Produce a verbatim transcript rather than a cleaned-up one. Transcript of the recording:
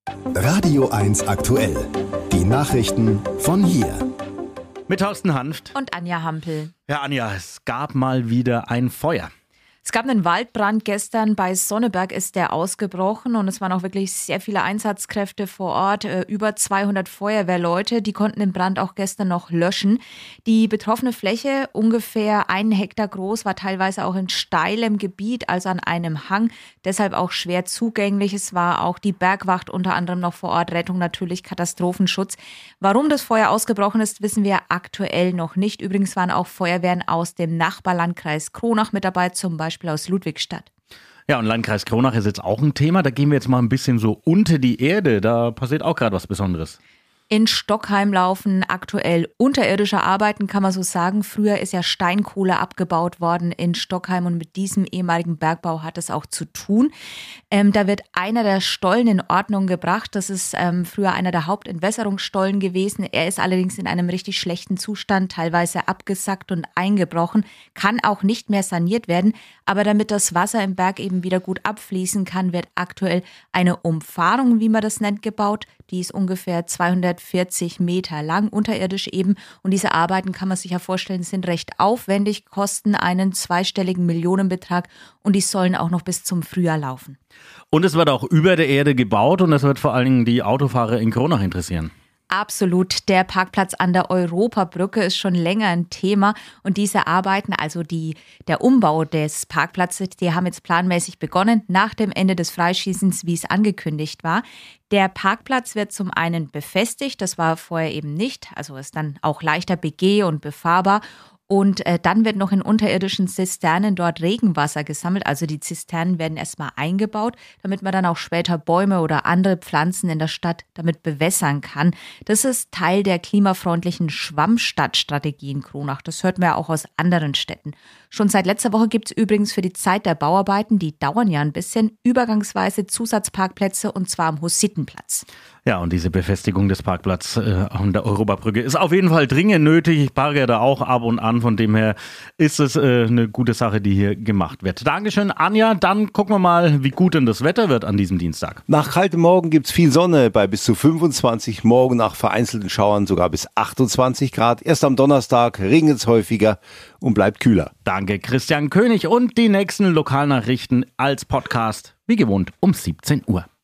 Radio eins aktuell. Die Nachrichten von hier. Mit Thorsten Hanft und Anja Hampel. Ja, Anja, es gab mal wieder ein Feuer. Es gab einen Waldbrand gestern, bei Sonneberg ist der ausgebrochen und es waren auch wirklich sehr viele Einsatzkräfte vor Ort, über zweihundert Feuerwehrleute, die konnten den Brand auch gestern noch löschen. Die betroffene Fläche, ungefähr einen Hektar groß, war teilweise auch in steilem Gebiet, also an einem Hang, deshalb auch schwer zugänglich. Es war auch die Bergwacht unter anderem noch vor Ort, Rettung natürlich, Katastrophenschutz. Warum das Feuer ausgebrochen ist, wissen wir aktuell noch nicht. Übrigens waren auch Feuerwehren aus dem Nachbarlandkreis Kronach mit dabei, zum Beispiel aus Ludwigstadt. Ja, und Landkreis Kronach ist jetzt auch ein Thema. Da gehen wir jetzt mal ein bisschen so unter die Erde. Da passiert auch gerade was Besonderes. In Stockheim laufen aktuell unterirdische Arbeiten, kann man so sagen. Früher ist ja Steinkohle abgebaut worden in Stockheim und mit diesem ehemaligen Bergbau hat es auch zu tun. Ähm, da wird einer der Stollen in Ordnung gebracht. Das ist ähm, früher einer der Hauptentwässerungsstollen gewesen. Er ist allerdings in einem richtig schlechten Zustand, teilweise abgesackt und eingebrochen, kann auch nicht mehr saniert werden. Aber damit das Wasser im Berg eben wieder gut abfließen kann, wird aktuell eine Umfahrung, wie man das nennt, gebaut. Die ist ungefähr zweihundertvierzig Meter lang, unterirdisch eben. Und diese Arbeiten, kann man sich ja vorstellen, sind recht aufwendig, kosten einen zweistelligen Millionenbetrag und die sollen auch noch bis zum Frühjahr laufen. Und es wird auch über der Erde gebaut und es wird vor allen Dingen die Autofahrer in Kronach interessieren. Absolut. Der Parkplatz an der Europabrücke ist schon länger ein Thema und diese Arbeiten, also die, der Umbau des Parkplatzes, die haben jetzt planmäßig begonnen, nach dem Ende des Freischießens, wie es angekündigt war. Der Parkplatz wird zum einen befestigt, das war vorher eben nicht, also ist dann auch leichter begeh- und befahrbar. Und äh, dann wird noch in unterirdischen Zisternen dort Regenwasser gesammelt. Also die Zisternen werden erstmal eingebaut, damit man dann auch später Bäume oder andere Pflanzen in der Stadt damit bewässern kann. Das ist Teil der klimafreundlichen Schwammstadtstrategie in Kronach. Das hört man ja auch aus anderen Städten. Schon seit letzter Woche gibt es übrigens für die Zeit der Bauarbeiten, die dauern ja ein bisschen, übergangsweise Zusatzparkplätze und zwar am Hussitenplatz. Ja, und diese Befestigung des Parkplatzes äh, an der Europabrücke ist auf jeden Fall dringend nötig. Ich parke ja da auch ab und an. Von dem her ist es äh, eine gute Sache, die hier gemacht wird. Dankeschön, Anja. Dann gucken wir mal, wie gut denn das Wetter wird an diesem Dienstag. Nach kaltem Morgen gibt es viel Sonne bei bis zu fünfundzwanzig. Morgen nach vereinzelten Schauern sogar bis achtundzwanzig Grad. Erst am Donnerstag regnet es häufiger und bleibt kühler. Danke, Christian König. Und die nächsten Lokalnachrichten als Podcast, wie gewohnt, um siebzehn Uhr.